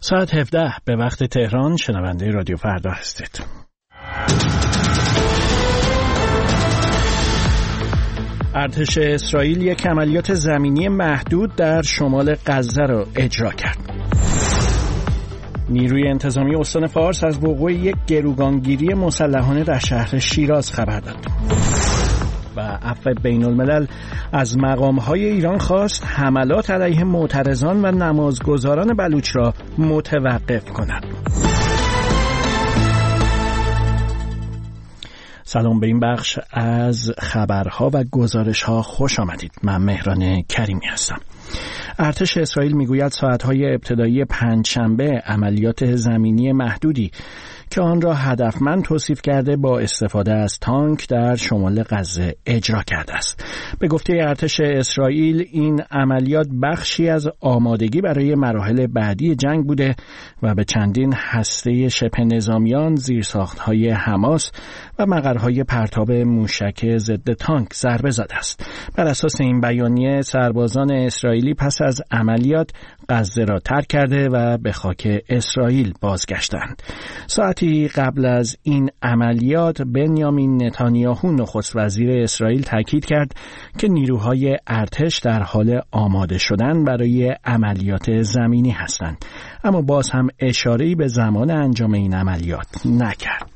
ساعت 17 به وقت تهران. شنونده رادیو فردا هستید. ارتش اسرائیل یک عملیات زمینی محدود در شمال غزه را اجرا کرد. نیروی انتظامی استان فارس از وقوع یک گروگانگیری مسلحانه در شهر شیراز خبر داد. و عفو بین الملل از مقام‌های ایران خواست حملات علیه معترضان و نمازگزاران بلوچ را متوقف کنند. سلام به این بخش از خبرها و گزارش‌ها خوش آمدید. من مهران کریمی هستم. ارتش اسرائیل میگوید ساعت‌های ابتدایی پنجشنبه عملیات زمینی محدودی که آن را هدفمند توصیف کرده با استفاده از تانک در شمال غزه اجرا کرده است. به گفته ارتش اسرائیل این عملیات بخشی از آمادگی برای مراحل بعدی جنگ بوده و به چندین هسته شبه نظامیان، زیرساخت‌های حماس و مقرهای پرتاب موشک ضد تانک ضربه زده است. بر اساس این بیانیه سربازان اسرائیلی پس از عملیات غزه را ترک کرده و به خاک اسرائیل بازگشتند. ساعتی قبل از این عملیات بنیامین نتانیاهو نخست وزیر اسرائیل تاکید کرد که نیروهای ارتش در حال آماده شدن برای عملیات زمینی هستند، اما باز هم اشاره‌ای به زمان انجام این عملیات نکرد.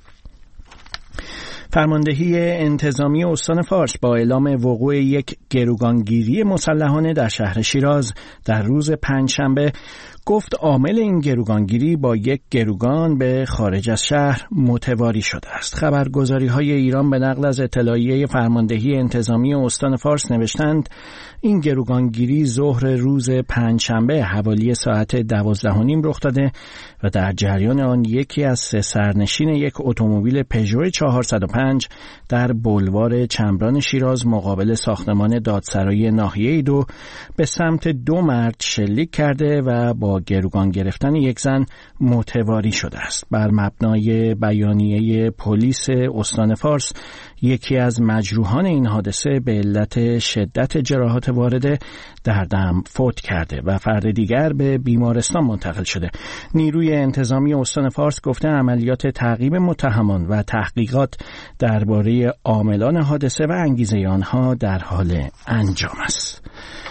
فرماندهی انتظامی استان فارس با اعلام وقوع یک گروگانگیری مسلحانه در شهر شیراز در روز پنجشنبه گفت عامل این گروگانگیری با یک گروگان به خارج از شهر متواری شده است. خبرگزاری‌های ایران به نقل از اطلاعیه فرماندهی انتظامی استان فارس نوشتند این گروگانگیری ظهر روز پنجشنبه حوالی ساعت 12:30 رخ داده و در جریان آن یکی از سه سرنشین یک اتومبیل پژو 405 در بولوار چمران شیراز مقابل ساختمان دادسرای ناحیه 2 به سمت دو مرد شلیک کرده و با گروگان گرفتن یک زن متواری شده است. بر مبنای بیانیه پلیس استان فارس یکی از مجروحان این حادثه به علت شدت جراحات وارده در دم فوت کرده و فرد دیگر به بیمارستان منتقل شده. نیروی انتظامی استان فارس گفته عملیات تعقیب متهمان و تحقیقات درباره عاملان حادثه و انگیزه آنها در حال انجام است.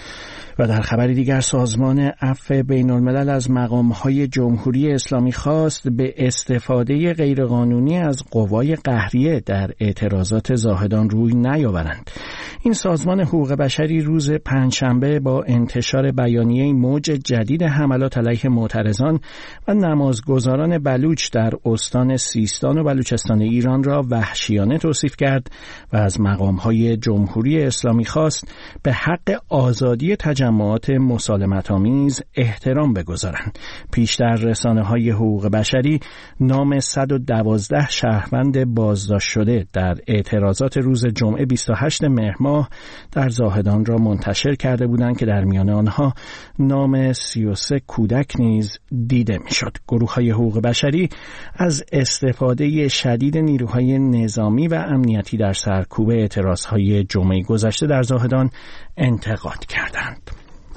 و در خبر دیگر سازمان عفو بین الملل از مقام‌های جمهوری اسلامی خواست به استفاده غیرقانونی از قوای قهریه در اعتراضات زاهدان روی نیاورند. این سازمان حقوق بشری روز پنجشنبه با انتشار بیانیه موج جدید حملات علیه معترضان و نمازگزاران بلوچ در استان سیستان و بلوچستان ایران را وحشیانه توصیف کرد و از مقام‌های جمهوری اسلامی خواست به حق آزادی تجمعات مسالمت‌آمیز احترام بگذارند. پیشتر رسانه‌های حقوق بشری نام 112 شهروند بازداشت شده در اعتراضات روز جمعه 28 مهر ماه در زاهدان را منتشر کرده بودند که در میان آنها نام 33 کودک نیز دیده میشد. گروه‌های حقوق بشری از استفاده شدید نیروهای نظامی و امنیتی در سرکوب اعتراضهای جمعه گذشته در زاهدان انتقاد کردند.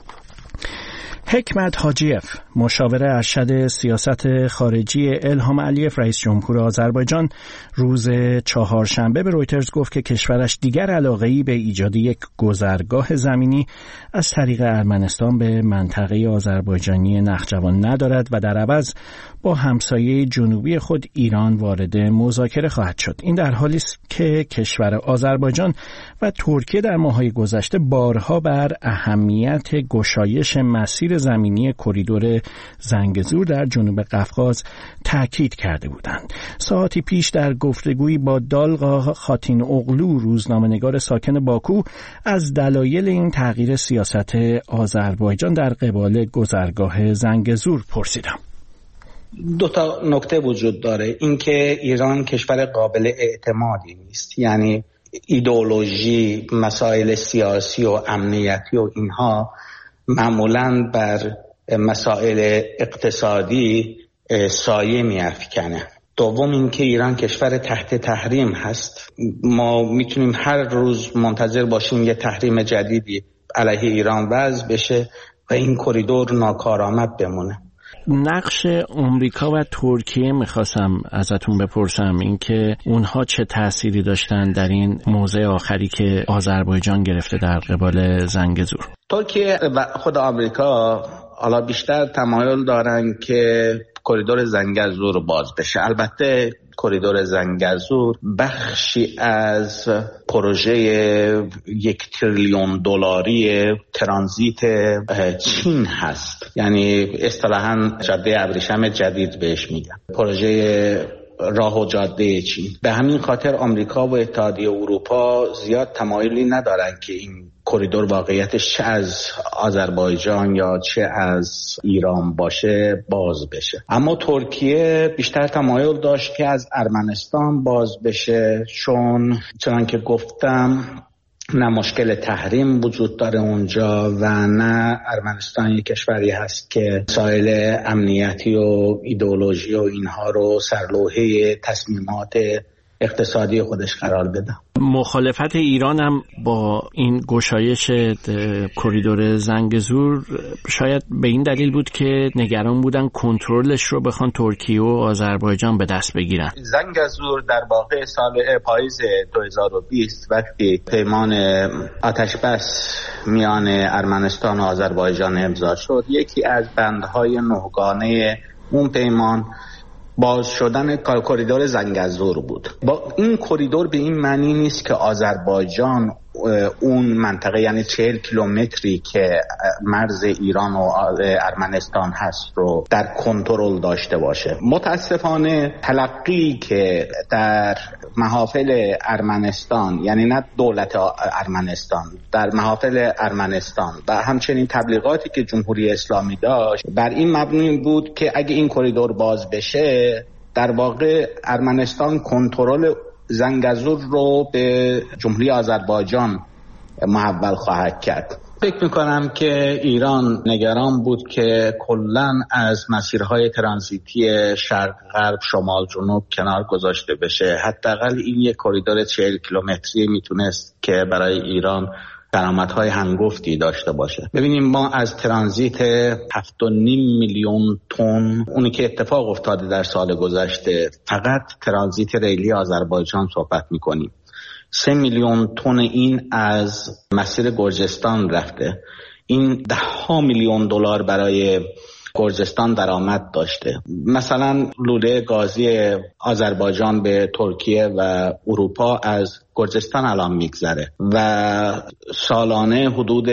حکمت حاجیف، مشاور ارشد سیاست خارجی الهام علیف رئیس جمهور آذربایجان، روز چهارشنبه به رویترز گفت که کشورش دیگر علاقه‌ای به ایجاد یک گذرگاه زمینی از طریق ارمنستان به منطقه آذربایجانی نخجوان ندارد و در عوض با همسایه جنوبی خود ایران وارد مذاکره خواهد شد. این در حالی است که کشور آذربایجان و ترکیه در ماه‌های گذشته بارها بر اهمیت گشایش مسیر زمینی کریدور زنگزور در جنوب قفقاز تاکید کرده بودند. ساعتی پیش در گفتگویی با دالغا خاتین اغلو، روزنامه‌نگار ساکن باکو، از دلایل این تغییر سیاست آذربایجان در قبال گذرگاه زنگزور پرسیدم. دو تا نکته وجود داره. اینکه ایران کشور قابل اعتمادی نیست، یعنی ایدئولوژی، مسائل سیاسی و امنیتی و اینها معمولاً بر مسائل اقتصادی سایه می‌افکنه. دوم اینکه ایران کشور تحت تحریم هست. ما میتونیم هر روز منتظر باشیم یه تحریم جدیدی علیه ایران وضع بشه و این کریدور ناکارآمد بمونه. نقش آمریکا و ترکیه میخواستم ازتون بپرسم، اینکه اونها چه تأثیری داشتن در این موضع آخری که آذربایجان گرفته در قبال زنگزور. ترکیه و خود آمریکا حالا بیشتر تمایل دارن که کریدور زنگزور باز بشه. البته کریدور زنگزور بخشی از پروژه 1 تریلیون دلاری ترانزیت چین هست، یعنی اصطلاحاً جاده ابریشم جدید بهش میگن، پروژه راه و جاده چین. به همین خاطر آمریکا و اتحادیه اروپا زیاد تمایلی ندارن که این کریدور واقعیتش چه از آذربایجان یا چه از ایران باشه باز بشه. اما ترکیه بیشتر تمایل داشت که از ارمنستان باز بشه، چون که گفتم نه مشکل تحریم وجود داره اونجا و نه ارمنستان یک کشوری هست که مسائل امنیتی و ایدئولوژی و اینها رو سرلوحه تصمیمات اقتصادی خودش قرار بده. مخالفت ایران هم با این گشایش کریدور زنگزور شاید به این دلیل بود که نگران بودن کنترلش رو بخوان ترکیه و آذربایجان به دست بگیرن. زنگزور در واقع سال پاییز 2020 وقتی پیمان آتشبس میان ارمنستان و آذربایجان امضا شد، یکی از بندهای نهگانه اون پیمان باز شدن کریدور زنگزور بود. با این کریدور به این معنی نیست که آذربایجان اون منطقه، یعنی 40 کیلومتری که مرز ایران و ارمنستان هست رو در کنترل داشته باشه. متاسفانه تلقی که در محافل ارمنستان، یعنی نه دولت ارمنستان، در محافل ارمنستان و همچنین تبلیغاتی که جمهوری اسلامی داشت بر این مبنی بود که اگه این کریدور باز بشه در واقع ارمنستان کنترل زنگزور رو به جمهوری آذربایجان محول خواهد کرد. فکر میکنم که ایران نگران بود که کلاً از مسیرهای ترانزیتی شرق غرب شمال جنوب کنار گذاشته بشه. حداقل این یک کریدور 40 کیلومتری میتونست که برای ایران درآمدهای هنگفتی داشته باشه. ببینیم ما از ترانزیت 7.5 میلیون تن اونی که اتفاق افتاده در سال گذشته فقط ترانزیت ریلی آذربایجان صحبت میکنیم. 3 میلیون تن این از مسیر گرجستان رفته. این 10 میلیون دلار برای گرجستان درآمد داشته. مثلا لوله گازی آذربایجان به ترکیه و اروپا از گرجستان الان میگذره و سالانه حدود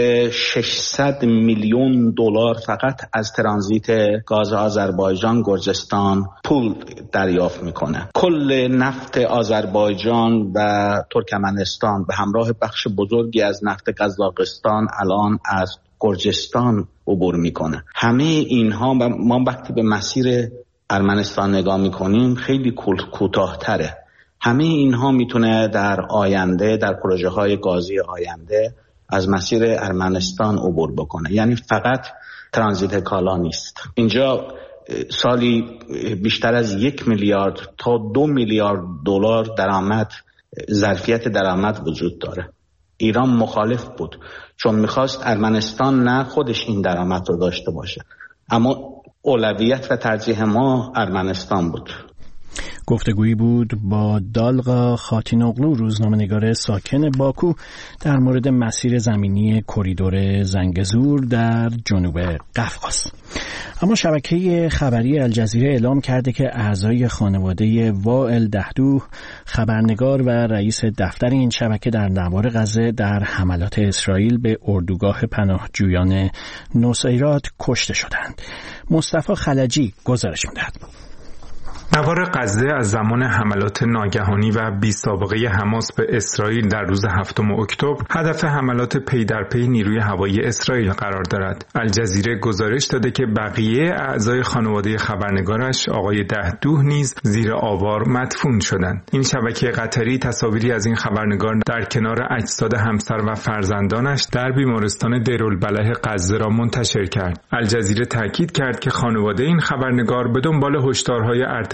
600 میلیون دلار فقط از ترانزیت گاز آذربایجان گرجستان پول دریافت میکنه. کل نفت آذربایجان و ترکمنستان به همراه بخش بزرگی از نفت قزاقستان الان از گرجستان عبور میکنه. همه اینها ما وقتی به مسیر ارمنستان نگاه میکنیم خیلی کوتاه‌تره. همه اینها میتونه در آینده در پروژه های گازی آینده از مسیر ارمنستان عبور بکنه. یعنی فقط ترانزیت کالا نیست. اینجا سالی بیشتر از 1 میلیارد تا 2 میلیارد دلار درآمد، ظرفیت درآمد وجود داره. ایران مخالف بود چون میخواست ارمنستان نه خودش این درآمد رو داشته باشه، اما اولویت و ترجیح ما ارمنستان بود. گفتگویی بود با دالغا خاتینوغلو، روزنامه‌نگار ساکن باکو، در مورد مسیر زمینی کریدور زنگزور در جنوب قفقاز. اما شبکه خبری الجزیره اعلام کرده که اعضای خانواده وائل دهدوه، خبرنگار و رئیس دفتر این شبکه، در نوار غزه در حملات اسرائیل به اردوگاه پناهجویان نصیرات کشته شدند. مصطفی خلجی گزارش می‌دهد. نوار غزه از زمان حملات ناگهانی و بی سابقه حماس به اسرائیل در روز 7 اکتبر هدف حملات پی در پی نیروی هوایی اسرائیل قرار دارد. الجزیره گزارش داده که بقیه اعضای خانواده خبرنگارش آقای دهدوه نیز زیر آوار مدفون شدند. این شبکه قطری تصاویری از این خبرنگار در کنار اجساد همسر و فرزندانش در بیمارستان دیرالبلح غزه را منتشر کرد. الجزیره تاکید کرد که خانواده این خبرنگار به دنبال هشدارهای ارتش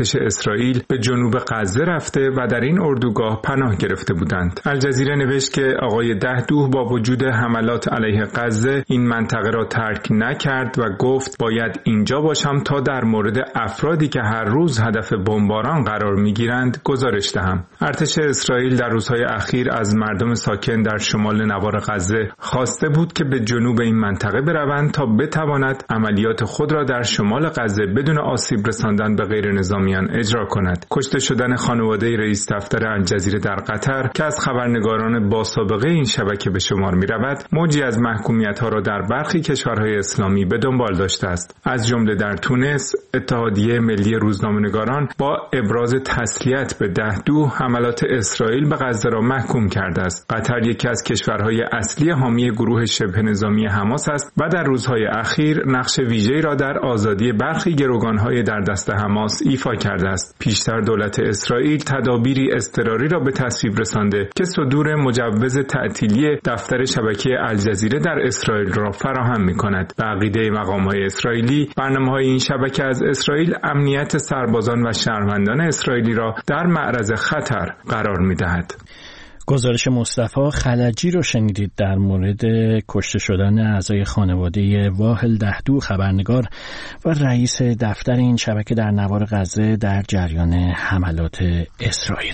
ارتش اسرائیل به جنوب غزه رفته و در این اردوگاه پناه گرفته بودند. الجزیره نوشت که آقای دهدوه با وجود حملات علیه غزه این منطقه را ترک نکرد و گفت باید اینجا باشم تا در مورد افرادی که هر روز هدف بمباران قرار میگیرند گزارش دهم. ارتش اسرائیل در روزهای اخیر از مردم ساکن در شمال نوار غزه خواسته بود که به جنوب این منطقه بروند تا بتواند عملیات خود را در شمال غزه بدون آسیب رساندن به غیر نظامیان اجرا کند. کشته شدن خانواده رئیس دفتر الجزیره در قطر که از خبرنگاران با سابقه این شبکه به شمار می رود، موجی از محکومیت‌ها را در برخی کشورهای اسلامی به دنبال داشته است. از جمله در تونس، اتحادیه ملی روزنامه‌نگاران با ابراز تسلیت به دهدوه حملات اسرائیل به غزه را محکوم کرده است. قطر یکی از کشورهای اصلی حامی گروه شبه نظامی حماس است و در روزهای اخیر نقش ویژه‌ای را در آزادی برخی گروگان‌های در دست حماس ایفا کرده است. پیشتر دولت اسرائیل تدابیری اضطراری را به تصویب رسانده که صدور مجوز تعطیلی دفتر شبکه الجزیره در اسرائیل را فراهم می‌کند. به عقیده مقام‌های اسرائیلی، برنامه‌های این شبکه از اسرائیل امنیت سربازان و شهروندان اسرائیلی را در معرض خطر قرار می‌دهد. گزارش مصطفی خلجی رو شنیدید در مورد کشته شدن اعضای خانواده واحل دهدوه، خبرنگار و رئیس دفتر این شبکه در نوار غزه در جریان حملات اسرائیل.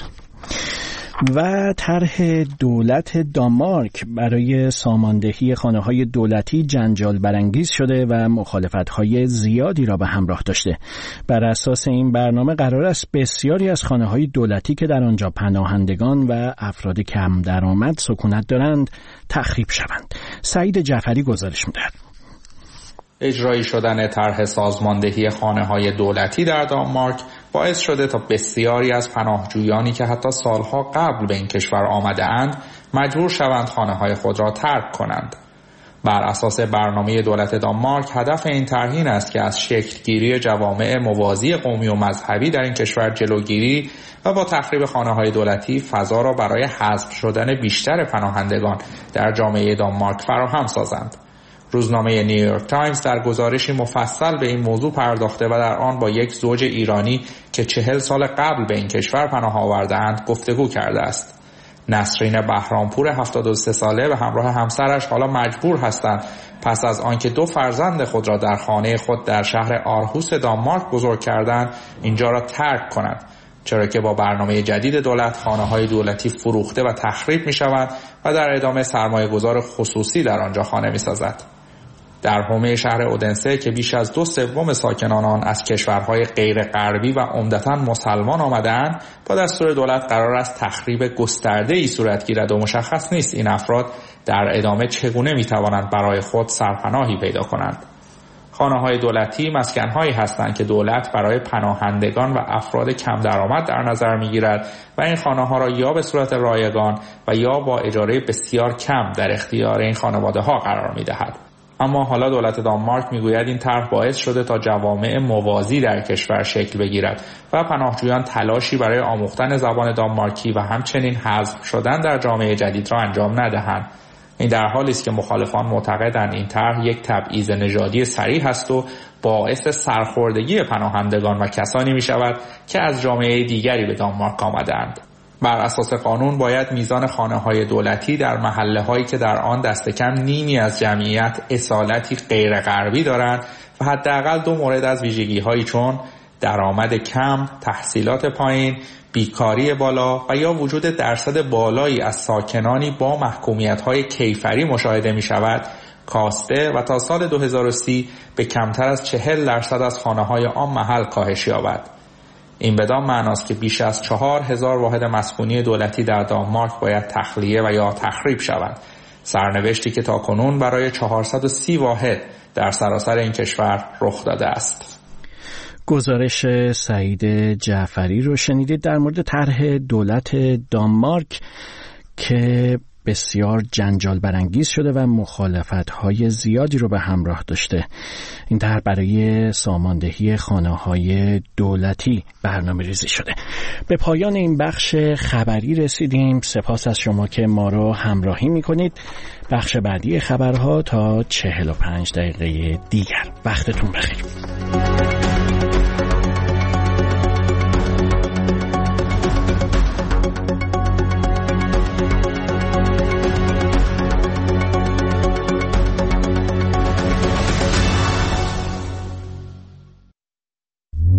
و طرح دولت دانمارک برای ساماندهی خانه‌های دولتی جنجال برانگیز شده و مخالفت‌های زیادی را به همراه داشته. بر اساس این برنامه قرار است بسیاری از خانه‌های دولتی که در آنجا پناهندگان و افراد کم درآمد سکونت دارند تخریب شوند. سعید جعفری گزارش می‌دهد. اجرایی شدن طرح سازماندهی خانه‌های دولتی در دانمارک باعث شده تا بسیاری از پناهجویانی که حتی سالها قبل به این کشور آمده اند مجبور شوند خانه‌های خود را ترک کنند. بر اساس برنامه دولت دانمارک هدف این طرح این است که از شکلگیری جوامع موازی قومی و مذهبی در این کشور جلوگیری و با تخریب خانه‌های دولتی فضا را برای حذف شدن بیشتر پناهندگان در جامعه دانمارک فراهم سازند. روزنامه نیویورک تایمز در گزارشی مفصل به این موضوع پرداخته و در آن با یک زوج ایرانی که 40 سال قبل به این کشور پناه آورده‌اند گفتگو کرده است. نسرین بهرامپور 73 ساله و همراه همسرش حالا مجبور هستند پس از آنکه 2 فرزند خود را در خانه خود در شهر آرهوس دانمارک بزرگ کردند اینجا را ترک کنند، چرا که با برنامه جدید دولت خانه‌های دولتی فروخته و تخریب می‌شوند و در ادامه سرمایه‌گذار خصوصی در آنجا خانه می‌سازد. در حومه شهر اودنسه که بیش از 2/3 ساکنان آن از کشورهای غیر غربی و عمدتاً مسلمان آمده‌اند، با دستور دولت قرار است تخریب گسترده‌ای صورت گیرد و مشخص نیست این افراد در ادامه چگونه می‌توانند برای خود سرپناهی پیدا کنند. خانه‌های دولتی مسکن‌هایی هستند که دولت برای پناهندگان و افراد کم درآمد در نظر می‌گیرد و این خانه‌ها را یا به صورت رایگان و یا با اجاره بسیار کم در اختیار این خانواده‌ها قرار می‌دهد. اما حالا دولت دانمارک میگوید این طرح باعث شده تا جوامع موازی در کشور شکل بگیرد و پناهجویان تلاشی برای آموختن زبان دانمارکی و همچنین حذف شدن در جامعه جدید را انجام ندهند. این در حالی است که مخالفان معتقدند این طرح یک تبعیض نژادی صریح است و باعث سرخوردگی پناهندگان و کسانی می شود که از جامعه دیگری به دانمارک آمده‌اند. بر اساس قانون باید میزان خانه‌های دولتی در محله‌هایی که در آن دست کم نیمی از جمعیت اصالتی غیر غربی دارند و حداقل 2 مورد از ویژگی‌هایی چون درآمد کم، تحصیلات پایین، بیکاری بالا و یا وجود درصد بالایی از ساکنانی با محکومیت‌های کیفری مشاهده می‌شود کاسته و تا سال 2030 به کمتر از 40% از خانه‌های آن محل کاهش یابد. این بدان معناست که بیش از 4000 واحد مسکونی دولتی در دانمارک باید تخلیه و یا تخریب شوند. سرنوشتی که تاکنون برای 430 واحد در سراسر این کشور رخ داده است. گزارش سعید جعفری رو شنیدید در مورد طرح دولت دانمارک که بسیار جنجال برانگیز شده و مخالفت‌های زیادی رو به همراه داشته. این طرح برای ساماندهی خانه‌های دولتی برنامه‌ریزی شده. به پایان این بخش خبری رسیدیم. سپاس از شما که ما رو همراهی می‌کنید. بخش بعدی خبرها تا 45 دقیقه دیگر. وقتتون بخیر.